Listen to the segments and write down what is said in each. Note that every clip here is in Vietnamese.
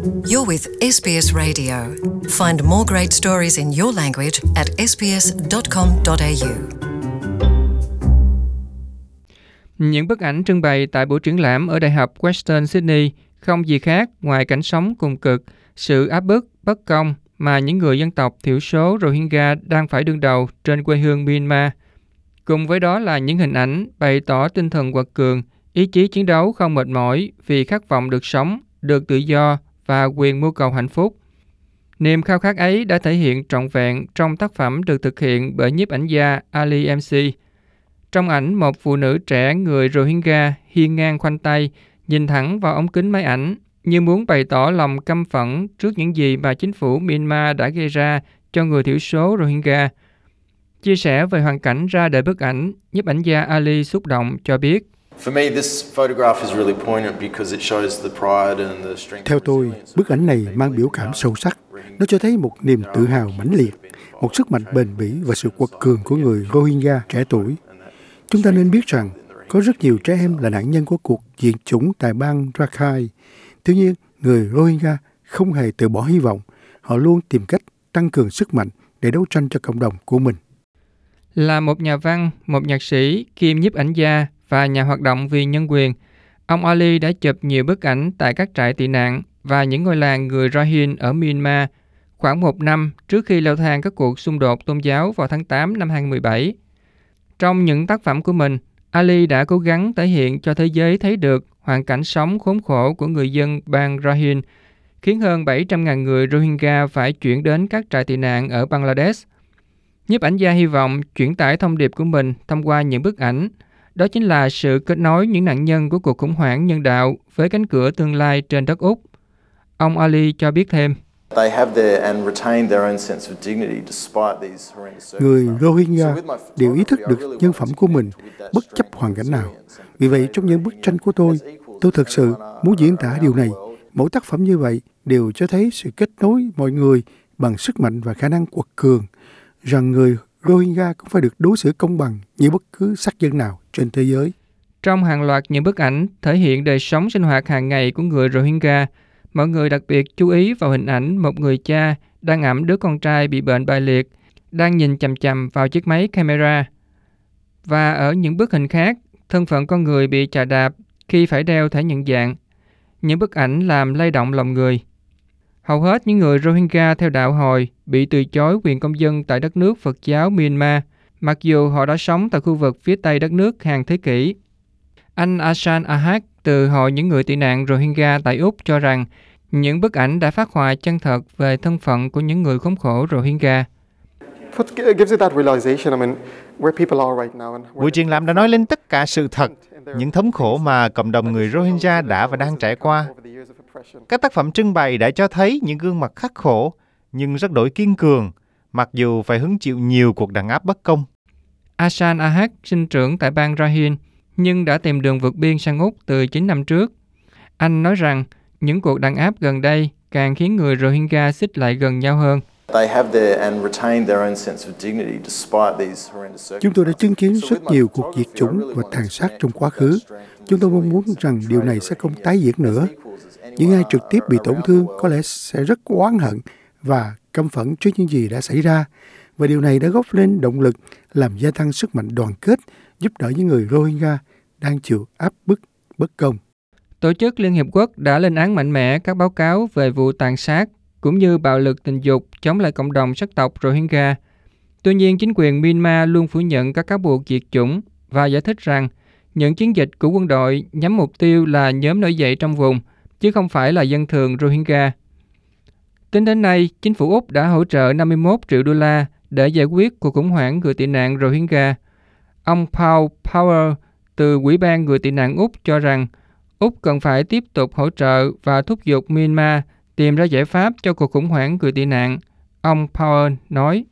You're with SBS Radio. Find more great stories in your language at sbs.com.au. Những bức ảnh trưng bày tại buổi triển lãm ở Đại học Western Sydney không gì khác ngoài cảnh sống cùng cực, sự áp bức, bất công mà những người dân tộc thiểu số Rohingya đang phải đương đầu trên quê hương Myanmar. Cùng với đó là những hình ảnh bày tỏ tinh thần quật cường, ý chí chiến đấu không mệt mỏi vì khát vọng được sống, được tự do và quyền mưu cầu hạnh phúc. Niềm khao khát ấy đã thể hiện trọn vẹn trong tác phẩm được thực hiện bởi nhiếp ảnh gia Ali MC. Trong ảnh, một phụ nữ trẻ người Rohingya hiên ngang khoanh tay, nhìn thẳng vào ống kính máy ảnh, như muốn bày tỏ lòng căm phẫn trước những gì mà chính phủ Myanmar đã gây ra cho người thiểu số Rohingya. Chia sẻ về hoàn cảnh ra đời bức ảnh, nhiếp ảnh gia Ali xúc động cho biết. Theo tôi, bức ảnh này mang biểu cảm sâu sắc. Nó cho thấy một niềm tự hào mãnh liệt, một sức mạnh bền bỉ và sự quật cường của người Rohingya trẻ tuổi. Chúng ta nên biết rằng có rất nhiều trẻ em là nạn nhân của cuộc diệt chủng tại bang Rakhine. Tuy nhiên, người Rohingya không hề từ bỏ hy vọng. Họ luôn tìm cách tăng cường sức mạnh để đấu tranh cho cộng đồng của mình. Là một nhà văn, một nhạc sĩ, kiêm nhiếp ảnh gia và nhà hoạt động vì nhân quyền, ông Ali đã chụp nhiều bức ảnh tại các trại tị nạn và những ngôi làng người Rohingya ở Myanmar khoảng một năm trước khi leo thang các cuộc xung đột tôn giáo vào tháng 8 năm 2017. Trong những tác phẩm của mình, Ali đã cố gắng thể hiện cho thế giới thấy được hoàn cảnh sống khốn khổ của người dân bang Rakhine, khiến hơn 700.000 người Rohingya phải chuyển đến các trại tị nạn ở Bangladesh. Nhiếp ảnh gia hy vọng chuyển tải thông điệp của mình thông qua những bức ảnh, đó chính là sự kết nối những nạn nhân của cuộc khủng hoảng nhân đạo với cánh cửa tương lai trên đất Úc. Ông Ali cho biết thêm. Người Rohingya đều ý thức được nhân phẩm của mình bất chấp hoàn cảnh nào. Vì vậy, trong những bức tranh của tôi thực sự muốn diễn tả điều này. Mỗi tác phẩm như vậy đều cho thấy sự kết nối mọi người bằng sức mạnh và khả năng quật cường, rằng người Rohingya cũng phải được đối xử công bằng như bất cứ sắc dân nào trên thế giới. Trong hàng loạt những bức ảnh thể hiện đời sống sinh hoạt hàng ngày của người Rohingya, mọi người đặc biệt chú ý vào hình ảnh một người cha đang ẵm đứa con trai bị bệnh bại liệt, đang nhìn chằm chằm vào chiếc máy camera. Và ở những bức hình khác, thân phận con người bị chà đạp khi phải đeo thẻ nhận dạng. Những bức ảnh làm lay động lòng người. Hầu hết những người Rohingya theo đạo Hồi bị từ chối quyền công dân tại đất nước Phật giáo Myanmar, mặc dù họ đã sống tại khu vực phía tây đất nước hàng thế kỷ. Anh Asan Ahak từ Hội những người tị nạn Rohingya tại Úc cho rằng những bức ảnh đã phát họa chân thật về thân phận của những người khốn khổ Rohingya. Buổi triển lãm đã nói lên tất cả sự thật, những thống khổ mà cộng đồng người Rohingya đã và đang trải qua. Các tác phẩm trưng bày đã cho thấy những gương mặt khắc khổ, nhưng rất đổi kiên cường, mặc dù phải hứng chịu nhiều cuộc đàn áp bất công. Asan Ahak sinh trưởng tại bang Rakhine, nhưng đã tìm đường vượt biên sang Úc từ 9 năm trước. Anh nói rằng những cuộc đàn áp gần đây càng khiến người Rohingya xích lại gần nhau hơn. Chúng tôi đã chứng kiến rất nhiều cuộc diệt chủng và tàn sát trong quá khứ. Chúng tôi mong muốn rằng điều này sẽ không tái diễn nữa. Những ai trực tiếp bị tổn thương có lẽ sẽ rất oán hận và căm phẫn trước những gì đã xảy ra. Và điều này đã góp lên động lực làm gia tăng sức mạnh đoàn kết, giúp đỡ những người Rohingya đang chịu áp bức bất công. Tổ chức Liên Hiệp Quốc đã lên án mạnh mẽ các báo cáo về vụ tàn sát cũng như bạo lực tình dục chống lại cộng đồng sắc tộc Rohingya. Tuy nhiên, chính quyền Myanmar luôn phủ nhận các cáo buộc diệt chủng và giải thích rằng những chiến dịch của quân đội nhắm mục tiêu là nhóm nổi dậy trong vùng, chứ không phải là dân thường Rohingya. Tính đến nay, chính phủ Úc đã hỗ trợ 51 triệu đô la để giải quyết cuộc khủng hoảng người tị nạn Rohingya. Ông Paul Power từ Ủy ban người tị nạn Úc cho rằng Úc cần phải tiếp tục hỗ trợ và thúc giục Myanmar tìm ra giải pháp cho cuộc khủng hoảng người tị nạn. Ông Power nói,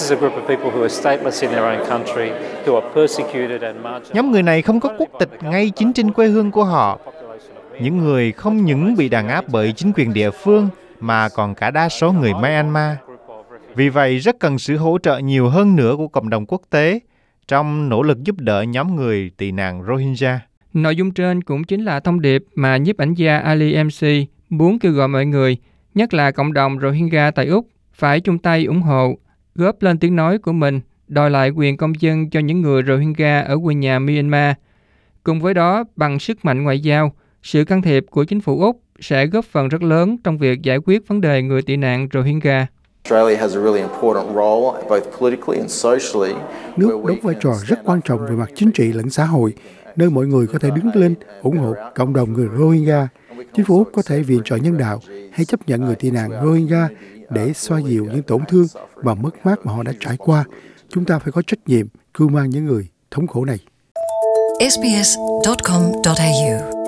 nhóm người này không có quốc tịch ngay chính trên quê hương của họ. Những người không những bị đàn áp bởi chính quyền địa phương mà còn cả đa số người Myanmar. Vì vậy, rất cần sự hỗ trợ nhiều hơn nữa của cộng đồng quốc tế trong nỗ lực giúp đỡ nhóm người tị nạn Rohingya. Nội dung trên cũng chính là thông điệp mà nhiếp ảnh gia Ali MC muốn kêu gọi mọi người, nhất là cộng đồng Rohingya tại Úc, phải chung tay ủng hộ, góp lên tiếng nói của mình, đòi lại quyền công dân cho những người Rohingya ở quê nhà Myanmar. Cùng với đó, bằng sức mạnh ngoại giao, sự can thiệp của chính phủ Úc sẽ góp phần rất lớn trong việc giải quyết vấn đề người tị nạn Rohingya. Nước đóng vai trò rất quan trọng về mặt chính trị lẫn xã hội, nơi mọi người có thể đứng lên ủng hộ cộng đồng người Rohingya. Chính phủ Úc có thể viện trợ nhân đạo hay chấp nhận người tị nạn Rohingya để xoa dịu những tổn thương và mất mát mà họ đã trải qua. Chúng ta phải có trách nhiệm cưu mang những người thống khổ này. sbs.com.au